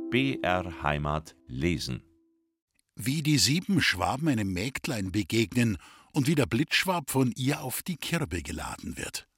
BR Heimat lesen. Wie die 7 Schwaben einem Mägdlein begegnen und wie der Blitzschwab von ihr auf die Kirbe geladen wird.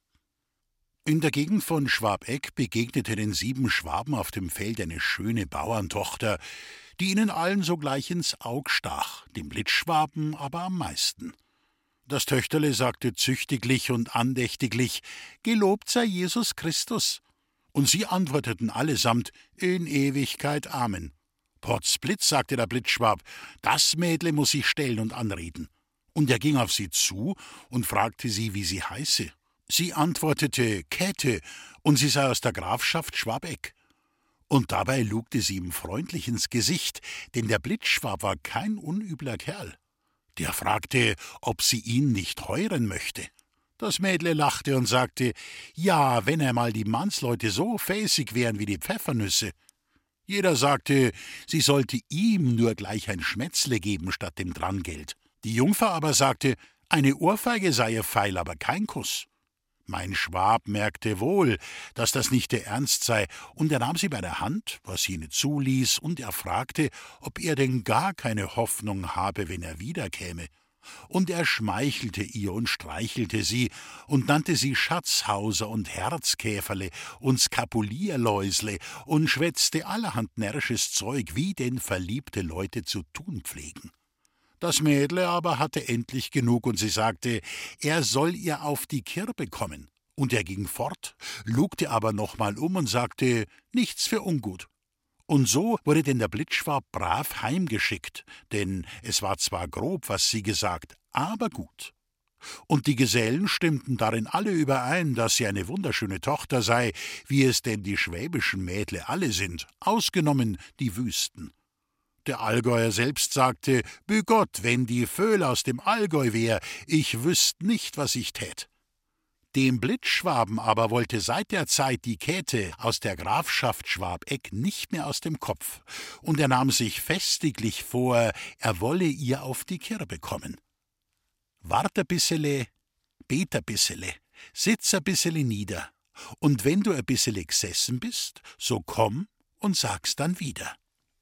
In der Gegend von Schwabeck begegnete den 7 Schwaben auf dem Feld eine schöne Bauerntochter, die ihnen allen sogleich ins Aug stach, dem Blitzschwaben aber am meisten. Das Töchterle sagte züchtiglich und andächtiglich: »Gelobt sei Jesus Christus!« Und sie antworteten allesamt: »In Ewigkeit Amen.« »Potzblitz«, sagte der Blitzschwab, »das Mädle muß ich stellen und anreden.« Und er ging auf sie zu und fragte sie, wie sie heiße. Sie antwortete Käthe, und sie sei aus der Grafschaft Schwabeck. Und dabei lugte sie ihm freundlich ins Gesicht, denn der Blitzschwab war kein unübler Kerl. Der fragte, ob sie ihn nicht heuren möchte. Das Mädle lachte und sagte, ja, wenn einmal die Mannsleute so fäßig wären wie die Pfeffernüsse. Jeder sagte, sie sollte ihm nur gleich ein Schmätzle geben statt dem Drangeld. Die Jungfer aber sagte, eine Ohrfeige sei ihr feil, aber kein Kuss. Mein Schwab merkte wohl, dass das nicht der Ernst sei, und er nahm sie bei der Hand, was jene zuließ, und er fragte, ob er denn gar keine Hoffnung habe, wenn er wiederkäme. Und er schmeichelte ihr und streichelte sie und nannte sie Schatzhauser und Herzkäferle und Skapulierläusle und schwätzte allerhand närrisches Zeug, wie denn verliebte Leute zu tun pflegen. Das Mädle aber hatte endlich genug, und sie sagte, er soll ihr auf die Kirbe kommen. Und er ging fort, lugte aber nochmal um und sagte, nichts für ungut. Und so wurde denn der Blitzschwab brav heimgeschickt, denn es war zwar grob, was sie gesagt, aber gut. Und die Gesellen stimmten darin alle überein, dass sie eine wunderschöne Tochter sei, wie es denn die schwäbischen Mädle alle sind, ausgenommen die Wüsten. Der Allgäuer selbst sagte, »Bü Gott, wenn die Vöhl aus dem Allgäu wär, ich wüßt nicht, was ich tät.« Dem Blitzschwaben aber wollte seit der Zeit die Käthe aus der Grafschaft Schwabeck nicht mehr aus dem Kopf, und er nahm sich festiglich vor, er wolle ihr auf die Kirbe kommen. »Wart a bissele, bet a bissele, sitz a bissele nieder, und wenn du a bissele gesessen bist, so komm und sag's dann wieder.«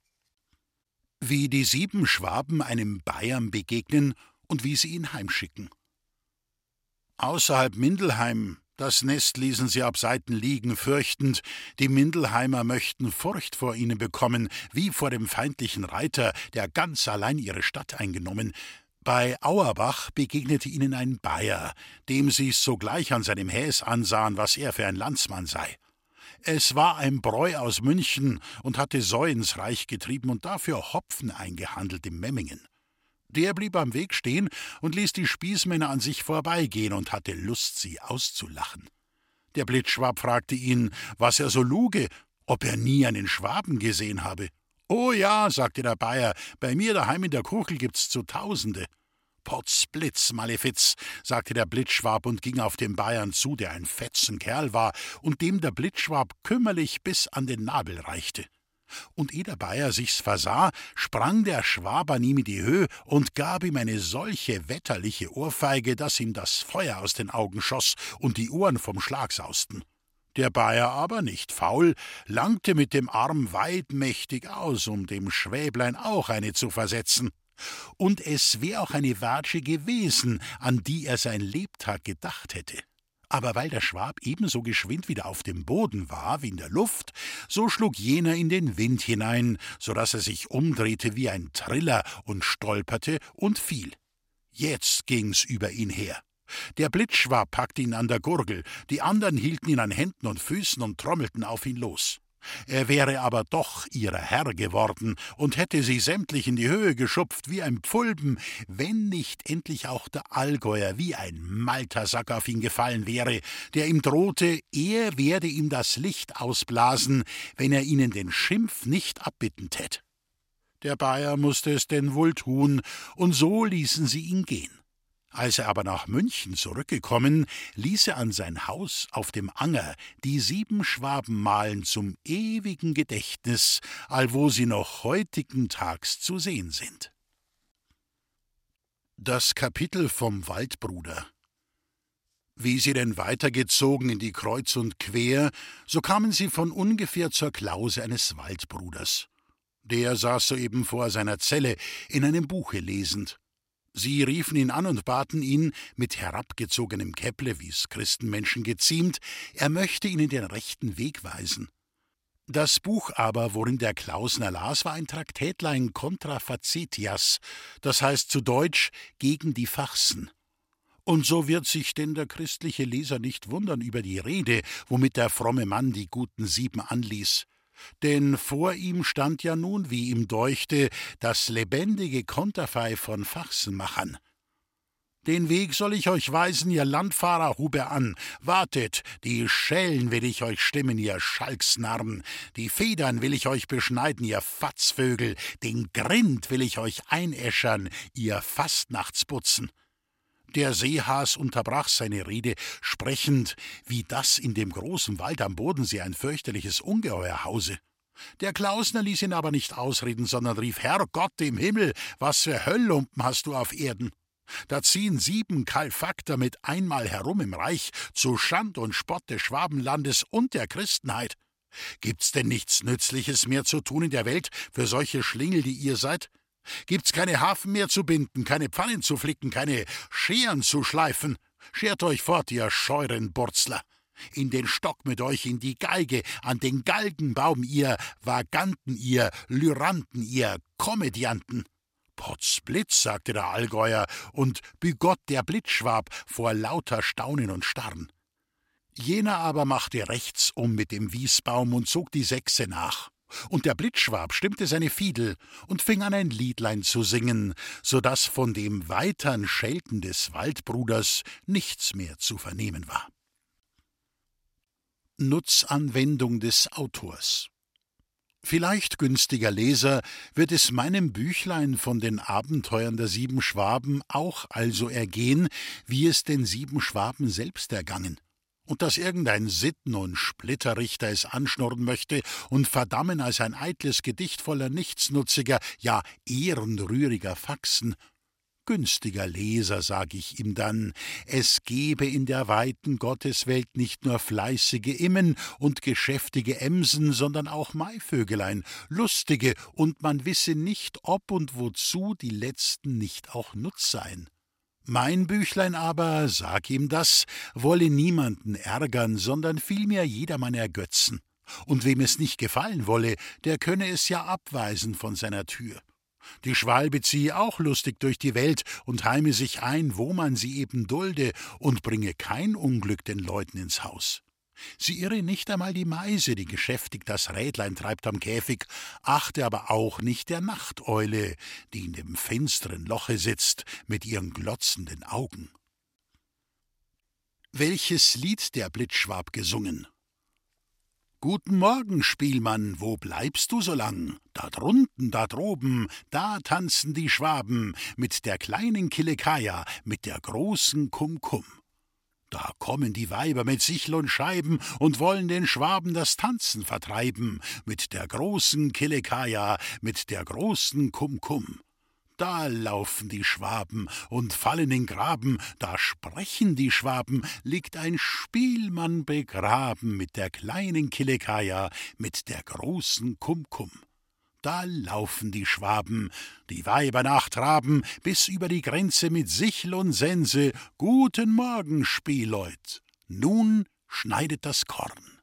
Wie die 7 Schwaben einem Bayern begegnen und wie sie ihn heimschicken. Außerhalb Mindelheim, das Nest ließen sie ab Seiten liegen, fürchtend, die Mindelheimer möchten Furcht vor ihnen bekommen, wie vor dem feindlichen Reiter, der ganz allein ihre Stadt eingenommen. Bei Auerbach begegnete ihnen ein Bayer, dem sie's sogleich an seinem Häs ansahen, was er für ein Landsmann sei. Es war ein Bräu aus München und hatte Säu ins Reich getrieben und dafür Hopfen eingehandelt im Memmingen. Der blieb am Weg stehen und ließ die Spießmänner an sich vorbeigehen und hatte Lust, sie auszulachen. Der Blitzschwab fragte ihn, was er so luge, ob er nie einen Schwaben gesehen habe. »Oh ja«, sagte der Bayer, »bei mir daheim in der Kuchel gibt's zu Tausende.« »Potzblitz, Malefiz«, sagte der Blitzschwab und ging auf den Bayern zu, der ein Fetzenkerl war und dem der Blitzschwab kümmerlich bis an den Nabel reichte. Und ehe der Bayer sich's versah, sprang der Schwab an ihm in die Höhe und gab ihm eine solche wetterliche Ohrfeige, dass ihm das Feuer aus den Augen schoss und die Ohren vom Schlag sausten. Der Bayer aber, nicht faul, langte mit dem Arm weitmächtig aus, um dem Schwäblein auch eine zu versetzen. Und es wär auch eine Watsche gewesen, an die er sein Lebtag gedacht hätte. Aber weil der Schwab ebenso geschwind wieder auf dem Boden war wie in der Luft, so schlug jener in den Wind hinein, so daß er sich umdrehte wie ein Triller und stolperte und fiel. Jetzt ging's über ihn her. Der Blitzschwab packte ihn an der Gurgel, die anderen hielten ihn an Händen und Füßen und trommelten auf ihn los. Er wäre aber doch ihrer Herr geworden und hätte sie sämtlich in die Höhe geschupft wie ein Pfulben, wenn nicht endlich auch der Allgäuer wie ein Maltersack auf ihn gefallen wäre, der ihm drohte, er werde ihm das Licht ausblasen, wenn er ihnen den Schimpf nicht abbitten tät. Der Bayer mußte es denn wohl tun, und so ließen sie ihn gehen. Als er aber nach München zurückgekommen, ließ er an sein Haus auf dem Anger die 7 Schwaben malen zum ewigen Gedächtnis, allwo sie noch heutigen Tags zu sehen sind. Das Kapitel vom Waldbruder. Wie sie denn weitergezogen in die Kreuz und Quer, so kamen sie von ungefähr zur Klause eines Waldbruders. Der saß soeben vor seiner Zelle in einem Buche lesend. Sie riefen ihn an und baten ihn, mit herabgezogenem Käpple, wie's Christenmenschen geziemt, er möchte ihnen den rechten Weg weisen. Das Buch aber, worin der Klausner las, war ein Traktätlein contra facetias, das heißt zu Deutsch gegen die Farcen. Und so wird sich denn der christliche Leser nicht wundern über die Rede, womit der fromme Mann die guten 7 anließ. Denn vor ihm stand ja nun, wie ihm deuchte, das lebendige Konterfei von Farcenmachern. »Den Weg soll ich euch weisen, ihr Landfahrer«, hub er an. »Wartet, die Schellen will ich euch stimmen, ihr Schalksnarren. Die Federn will ich euch beschneiden, ihr Fatzvögel. Den Grind will ich euch einäschern, ihr Fastnachtsputzen.« Der Seehas unterbrach seine Rede, sprechend, wie das in dem großen Wald am Bodensee ein fürchterliches Ungeheuer hause. Der Klausner ließ ihn aber nicht ausreden, sondern rief: »Herrgott im Himmel, was für Hölllumpen hast du auf Erden? Da ziehen 7 Kalfakter mit einmal herum im Reich, zu Schand und Spott des Schwabenlandes und der Christenheit. Gibt's denn nichts Nützliches mehr zu tun in der Welt für solche Schlingel, die ihr seid? Gibt's keine Hafen mehr zu binden, keine Pfannen zu flicken, keine Scheren zu schleifen? Schert euch fort, ihr scheuren Burzler! In den Stock mit euch, in die Geige, an den Galgenbaum, ihr Vaganten, ihr Lyranten, ihr Komödianten!« »Potzblitz«, sagte der Allgäuer und bigott der Blitzschwab vor lauter Staunen und Starren. Jener aber machte rechts um mit dem Wiesbaum und zog die 6 nach. Und der Blitzschwab stimmte seine Fiedel und fing an, ein Liedlein zu singen, so daß von dem weitern Schelten des Waldbruders nichts mehr zu vernehmen war. Nutzanwendung des Autors. Vielleicht, günstiger Leser, wird es meinem Büchlein von den Abenteuern der 7 Schwaben auch also ergehen, wie es den 7 Schwaben selbst ergangen. Und dass irgendein Sitten- und Splitterrichter es anschnurren möchte und verdammen als ein eitles Gedicht voller nichtsnutziger, ja ehrenrühriger Faxen. Günstiger Leser, sag ich ihm dann, es gebe in der weiten Gotteswelt nicht nur fleißige Immen und geschäftige Emsen, sondern auch Maivögelein, lustige, und man wisse nicht, ob und wozu die letzten nicht auch nutz seien. Mein Büchlein aber, sag ihm das, wolle niemanden ärgern, sondern vielmehr jedermann ergötzen. Und wem es nicht gefallen wolle, der könne es ja abweisen von seiner Tür. Die Schwalbe ziehe auch lustig durch die Welt und heime sich ein, wo man sie eben dulde, und bringe kein Unglück den Leuten ins Haus. Sie irre nicht einmal die Meise, die geschäftig das Rädlein treibt am Käfig, achte aber auch nicht der Nachteule, die in dem finsteren Loche sitzt mit ihren glotzenden Augen. Welches Lied der Blitzschwab gesungen? »Guten Morgen, Spielmann, wo bleibst du so lang? Da drunten, da droben, da tanzen die Schwaben mit der kleinen Kilekaja, mit der großen Kumkum. Da kommen die Weiber mit Sichel und Scheiben und wollen den Schwaben das Tanzen vertreiben, mit der großen Kilekaja, mit der großen Kumkum. Da laufen die Schwaben und fallen in Graben, da sprechen die Schwaben, liegt ein Spielmann begraben mit der kleinen Kilekaja, mit der großen Kumkum. Da laufen die Schwaben, die Weiber nachtraben, bis über die Grenze mit Sichel und Sense. Guten Morgen, Spielleut, nun schneidet das Korn.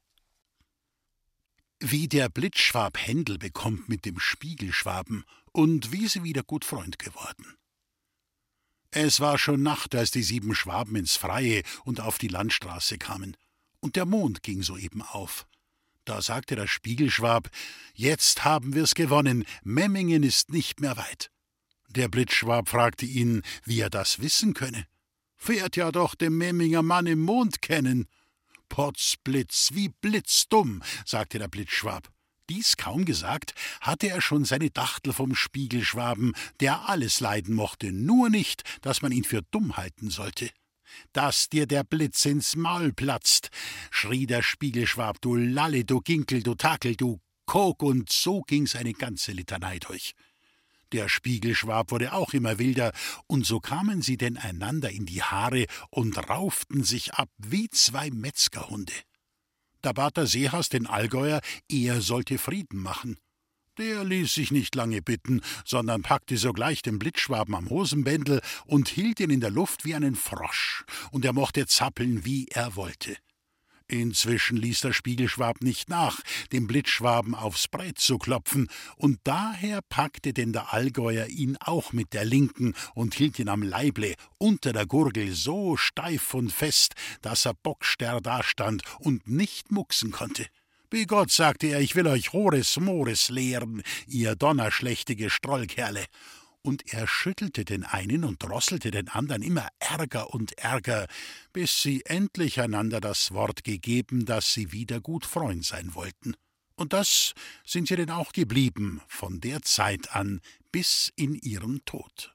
Wie der Blitzschwab Händel bekommt mit dem Spiegelschwaben und wie sie wieder gut Freund geworden. Es war schon Nacht, als die 7 Schwaben ins Freie und auf die Landstraße kamen, und der Mond ging soeben auf. Da sagte der Spiegelschwab: »Jetzt haben wir's gewonnen, Memmingen ist nicht mehr weit.« Der Blitzschwab fragte ihn, wie er das wissen könne. »Wird ja doch den Memminger Mann im Mond kennen.« »Potzblitz, wie blitzdumm«, sagte der Blitzschwab. Dies kaum gesagt, hatte er schon seine Dachtel vom Spiegelschwaben, der alles leiden mochte, nur nicht, dass man ihn für dumm halten sollte. »Dass dir der Blitz ins Maul platzt«, schrie der Spiegelschwab, »du Lalle, du Ginkel, du Takel, du Kok«, und so ging's eine ganze Litanei durch. Der Spiegelschwab wurde auch immer wilder, und so kamen sie denn einander in die Haare und rauften sich ab wie 2 Metzgerhunde. Da bat der Seehas den Allgäuer, er sollte Frieden machen. Der ließ sich nicht lange bitten, sondern packte sogleich den Blitzschwaben am Hosenbändel und hielt ihn in der Luft wie einen Frosch, und er mochte zappeln, wie er wollte. Inzwischen ließ der Spiegelschwab nicht nach, dem Blitzschwaben aufs Brett zu klopfen, und daher packte denn der Allgäuer ihn auch mit der linken und hielt ihn am Leible unter der Gurgel so steif und fest, dass er bockstarr dastand und nicht mucksen konnte. »Bei Gott«, sagte er, »ich will euch Hores Mores lehren, ihr donnerschlächtige Strollkerle.« Und er schüttelte den einen und drosselte den anderen immer ärger und ärger, bis sie endlich einander das Wort gegeben, dass sie wieder gut Freund sein wollten. Und das sind sie denn auch geblieben, von der Zeit an bis in ihren Tod.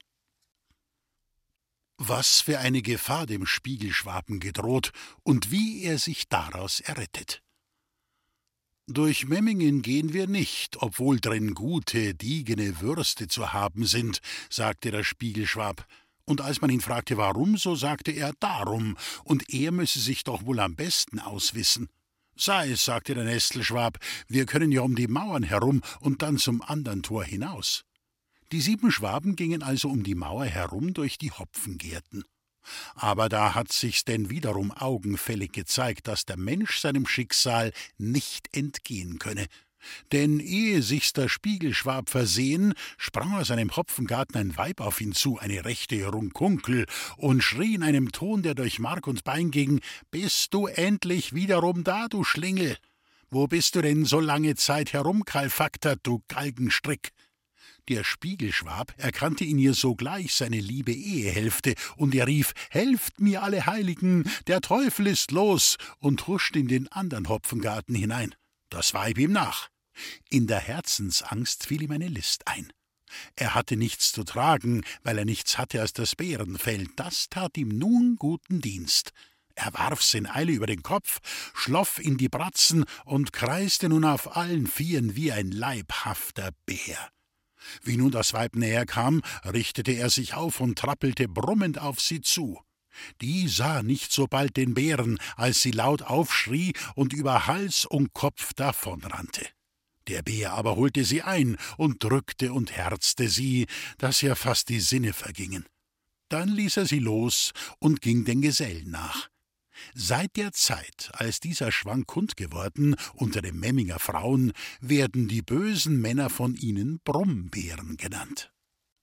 Was für eine Gefahr dem Spiegelschwaben gedroht und wie er sich daraus errettet. »Durch Memmingen gehen wir nicht, obwohl drin gute, diegene Würste zu haben sind«, sagte der Spiegelschwab. Und als man ihn fragte, warum, so sagte er, darum, und er müsse sich doch wohl am besten auswissen. »Sei es«, sagte der Nestelschwab, »wir können ja um die Mauern herum und dann zum andern Tor hinaus.« Die 7 Schwaben gingen also um die Mauer herum durch die Hopfengärten. Aber da hat sich's denn wiederum augenfällig gezeigt, dass der Mensch seinem Schicksal nicht entgehen könne. Denn ehe sich's der Spiegelschwab versehen, sprang aus einem Hopfengarten ein Weib auf ihn zu, eine rechte Runkunkel, und schrie in einem Ton, der durch Mark und Bein ging, »Bist du endlich wiederum da, du Schlingel? Wo bist du denn so lange Zeit herumkalfaktert, du Galgenstrick?« Der Spiegelschwab erkannte in ihr sogleich seine liebe Ehehälfte, und er rief, »Helft mir, alle Heiligen, der Teufel ist los«, und huscht in den anderen Hopfengarten hinein. Das Weib ihm nach. In der Herzensangst fiel ihm eine List ein. Er hatte nichts zu tragen, weil er nichts hatte als das Bärenfell. Das tat ihm nun guten Dienst. Er warf's in Eile über den Kopf, schloff in die Bratzen und kreiste nun auf allen Vieren wie ein leibhafter Bär. Wie nun das Weib näher kam, richtete er sich auf und trappelte brummend auf sie zu. Die sah nicht so bald den Bären, als sie laut aufschrie und über Hals und Kopf davonrannte. Der Bär aber holte sie ein und drückte und herzte sie, dass ihr fast die Sinne vergingen. Dann ließ er sie los und ging den Gesellen nach. Seit der Zeit, als dieser Schwank kund geworden unter den Memminger Frauen, werden die bösen Männer von ihnen Brummbären genannt.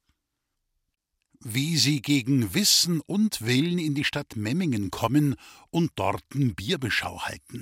Wie sie gegen Wissen und Willen in die Stadt Memmingen kommen und dorten Bierbeschau halten.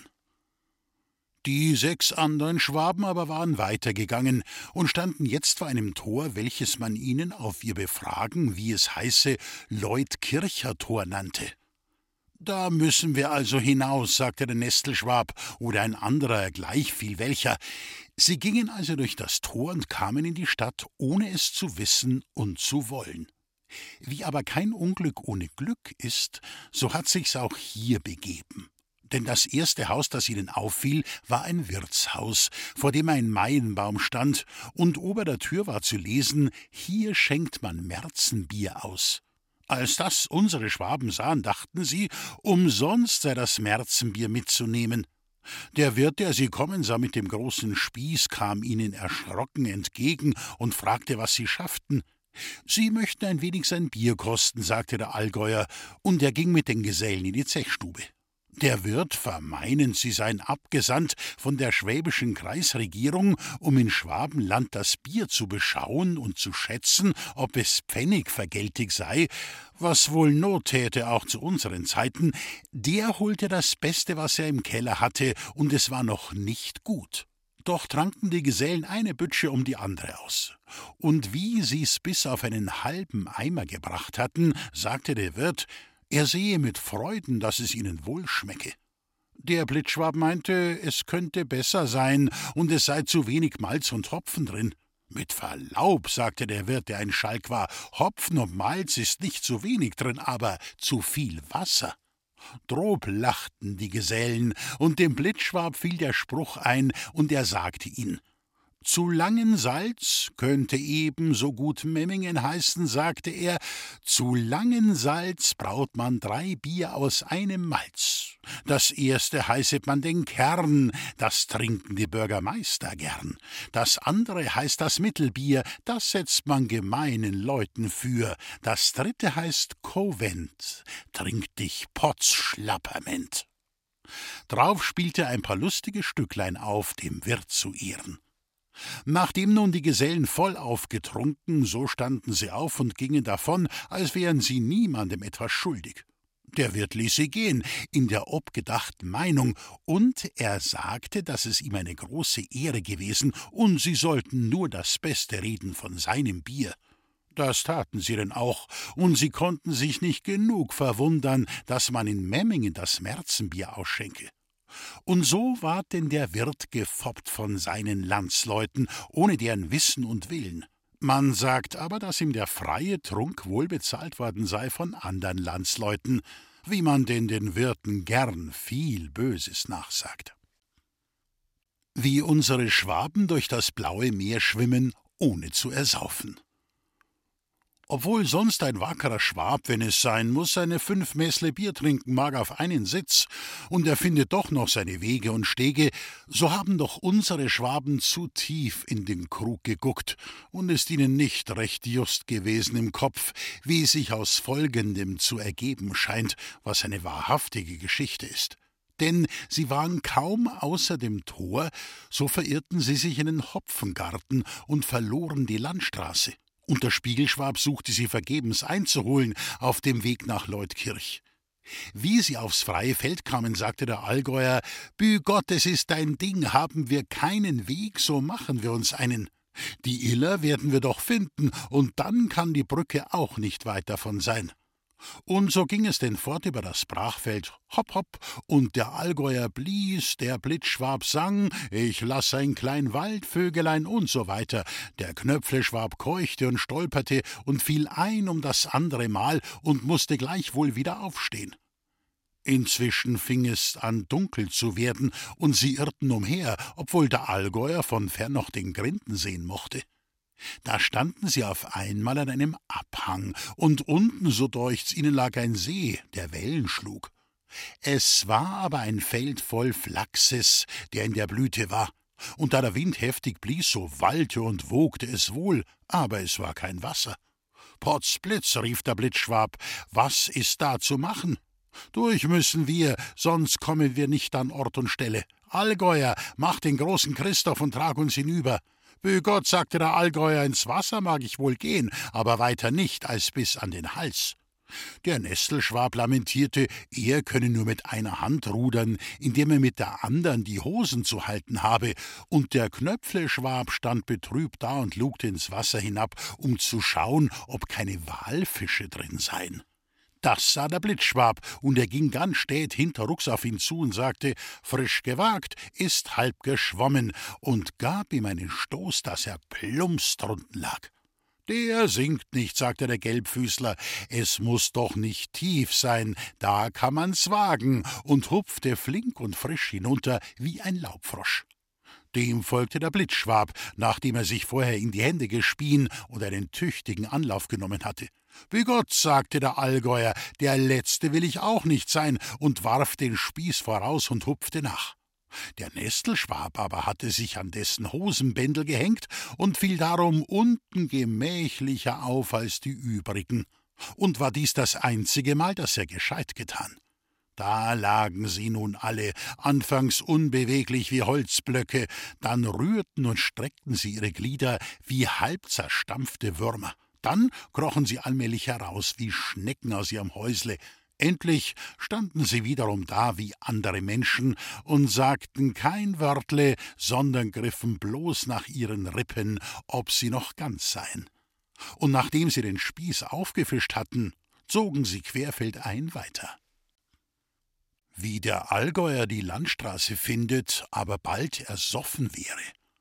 Die 6 anderen Schwaben aber waren weitergegangen und standen jetzt vor einem Tor, welches man ihnen auf ihr Befragen, wie es heiße, Leutkircher-Tor nannte. »Da müssen wir also hinaus«, sagte der Nestelschwab oder ein anderer, gleichviel welcher. Sie gingen also durch das Tor und kamen in die Stadt, ohne es zu wissen und zu wollen. Wie aber kein Unglück ohne Glück ist, so hat sich's auch hier begeben. Denn das erste Haus, das ihnen auffiel, war ein Wirtshaus, vor dem ein Maienbaum stand, und ober der Tür war zu lesen, »Hier schenkt man Märzenbier aus«. Als das unsere Schwaben sahen, dachten sie, umsonst sei das Märzenbier mitzunehmen. Der Wirt, der sie kommen sah mit dem großen Spieß, kam ihnen erschrocken entgegen und fragte, was sie schafften. »Sie möchten ein wenig sein Bier kosten«, sagte der Allgäuer, und er ging mit den Gesellen in die Zechstube. Der Wirt, vermeinend, sie seien abgesandt von der schwäbischen Kreisregierung, um in Schwabenland das Bier zu beschauen und zu schätzen, ob es pfennigvergeltig sei, was wohl Not täte auch zu unseren Zeiten, der holte das Beste, was er im Keller hatte, und es war noch nicht gut. Doch tranken die Gesellen eine Bütsche um die andere aus. Und wie sie's bis auf einen halben Eimer gebracht hatten, sagte der Wirt, er sehe mit Freuden, dass es ihnen wohl schmecke. Der Blitzschwab meinte, es könnte besser sein, und es sei zu wenig Malz und Hopfen drin. »Mit Verlaub«, sagte der Wirt, der ein Schalk war, »Hopfen und Malz ist nicht zu wenig drin, aber zu viel Wasser.« Drob lachten die Gesellen, und dem Blitzschwab fiel der Spruch ein, und er sagte ihn. »Zu Langensalz könnte ebenso gut Memmingen heißen«, sagte er, »zu Langensalz braut man 3 Bier aus einem Malz. Das erste heißet man den Kern, das trinken die Bürgermeister gern. Das andere heißt das Mittelbier, das setzt man gemeinen Leuten für. Das dritte heißt Covent, trink dich Potzschlapperment. Drauf spielte ein paar lustige Stücklein auf, dem Wirt zu Ehren. Nachdem nun die Gesellen vollauf getrunken, so standen sie auf und gingen davon, als wären sie niemandem etwas schuldig. Der Wirt ließ sie gehen, in der obgedachten Meinung, und er sagte, dass es ihm eine große Ehre gewesen, und sie sollten nur das Beste reden von seinem Bier. Das taten sie denn auch, und sie konnten sich nicht genug verwundern, dass man in Memmingen das Märzenbier ausschenke. Und so ward denn der Wirt gefoppt von seinen Landsleuten, ohne deren Wissen und Willen. Man sagt aber, dass ihm der freie Trunk wohl bezahlt worden sei von andern Landsleuten, wie man denn den Wirten gern viel Böses nachsagt. Wie unsere Schwaben durch das blaue Meer schwimmen, ohne zu ersaufen. Obwohl sonst ein wackerer Schwab, wenn es sein muß, seine 5 Mäßle Bier trinken mag auf einen Sitz, und er findet doch noch seine Wege und Stege, so haben doch unsere Schwaben zu tief in den Krug geguckt und ist ihnen nicht recht just gewesen im Kopf, wie sich aus Folgendem zu ergeben scheint, was eine wahrhaftige Geschichte ist. Denn sie waren kaum außer dem Tor, so verirrten sie sich in den Hopfengarten und verloren die Landstraße. Und der Spiegelschwab suchte sie vergebens einzuholen auf dem Weg nach Leutkirch. Wie sie aufs freie Feld kamen, sagte der Allgäuer: »Bü Gott, es ist dein Ding, haben wir keinen Weg, so machen wir uns einen. Die Iller werden wir doch finden, und dann kann die Brücke auch nicht weit davon sein.« Und so ging es denn fort über das Brachfeld, hopp, hopp, und der Allgäuer blies, der Blitzschwab sang, ich lass ein klein Waldvögelein und so weiter. Der Knöpfleschwab keuchte und stolperte und fiel ein um das andere Mal und mußte gleichwohl wieder aufstehen. Inzwischen fing es an, dunkel zu werden, und sie irrten umher, obwohl der Allgäuer von fern noch den Grinden sehen mochte. Da standen sie auf einmal an einem Abhang, und unten, so deucht's ihnen, lag ein See, der Wellen schlug. Es war aber ein Feld voll Flachses, der in der Blüte war, und da der Wind heftig blies, so wallte und wogte es wohl, aber es war kein Wasser. »Potzblitz«, rief der Blitzschwab, »was ist da zu machen? Durch müssen wir, sonst kommen wir nicht an Ort und Stelle. Allgäuer, mach den großen Christoph und trag uns hinüber.« »Bü Gott«, sagte der Allgäuer, »ins Wasser mag ich wohl gehen, aber weiter nicht als bis an den Hals.« Der Nestelschwab lamentierte, er könne nur mit einer Hand rudern, indem er mit der andern die Hosen zu halten habe, und der Knöpfleschwab stand betrübt da und lugte ins Wasser hinab, um zu schauen, ob keine Walfische drin seien. Das sah der Blitzschwab, und er ging ganz stät hinterrucks auf ihn zu und sagte, »Frisch gewagt, ist halb geschwommen«, und gab ihm einen Stoß, dass er plumps drunten lag. »Der sinkt nicht«, sagte der Gelbfüßler, »es muß doch nicht tief sein, da kann man's wagen«, und hupfte flink und frisch hinunter wie ein Laubfrosch. Dem folgte der Blitzschwab, nachdem er sich vorher in die Hände gespien und einen tüchtigen Anlauf genommen hatte. »Wie Gott«, sagte der Allgäuer, »der Letzte will ich auch nicht sein«, und warf den Spieß voraus und hupfte nach. Der Nestelschwab aber hatte sich an dessen Hosenbändel gehängt und fiel darum unten gemächlicher auf als die übrigen. Und war dies das einzige Mal, dass er gescheit getan. Da lagen sie nun alle, anfangs unbeweglich wie Holzblöcke, dann rührten und streckten sie ihre Glieder wie halb zerstampfte Würmer. Dann krochen sie allmählich heraus wie Schnecken aus ihrem Häusle. Endlich standen sie wiederum da wie andere Menschen und sagten kein Wörtle, sondern griffen bloß nach ihren Rippen, ob sie noch ganz seien. Und nachdem sie den Spieß aufgefischt hatten, zogen sie querfeldein weiter. Wie der Allgäuer die Landstraße findet, aber bald ersoffen wäre.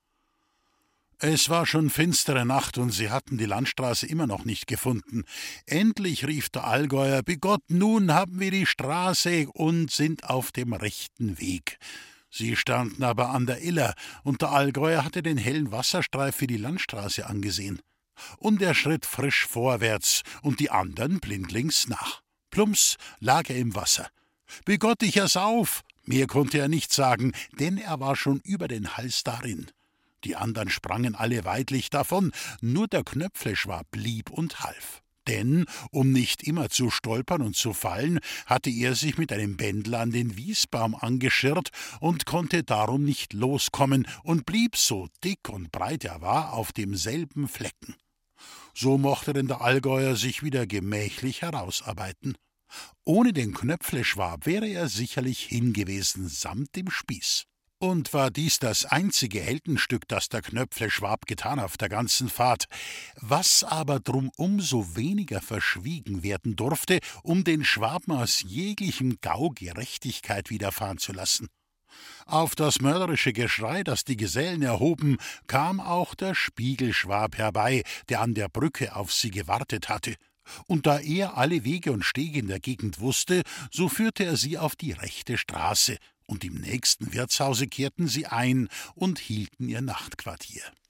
Es war schon finstere Nacht, und sie hatten die Landstraße immer noch nicht gefunden. Endlich rief der Allgäuer, »Bigott, nun haben wir die Straße und sind auf dem rechten Weg.« Sie standen aber an der Iller, und der Allgäuer hatte den hellen Wasserstreif für die Landstraße angesehen. Und er schritt frisch vorwärts und die andern blindlings nach. Plumps lag er im Wasser. »Bigott dich ersauf«, mehr konnte er nicht sagen, denn er war schon über den Hals darin. Die anderen sprangen alle weidlich davon, nur der Knöpfleschwab blieb und half. Denn, um nicht immer zu stolpern und zu fallen, hatte er sich mit einem Bändel an den Wiesbaum angeschirrt und konnte darum nicht loskommen und blieb, so dick und breit er war, auf demselben Flecken. So mochte denn der Allgäuer sich wieder gemächlich herausarbeiten. Ohne den Knöpfleschwab wäre er sicherlich hingewesen, samt dem Spieß. Und war dies das einzige Heldenstück, das der Knöpfleschwab getan auf der ganzen Fahrt, was aber drum umso weniger verschwiegen werden durfte, um den Schwaben aus jeglichem Gau Gerechtigkeit widerfahren zu lassen. Auf das mörderische Geschrei, das die Gesellen erhoben, kam auch der Spiegelschwab herbei, der an der Brücke auf sie gewartet hatte. Und da er alle Wege und Stege in der Gegend wusste, so führte er sie auf die rechte Straße, und im nächsten Wirtshause kehrten sie ein und hielten ihr Nachtquartier.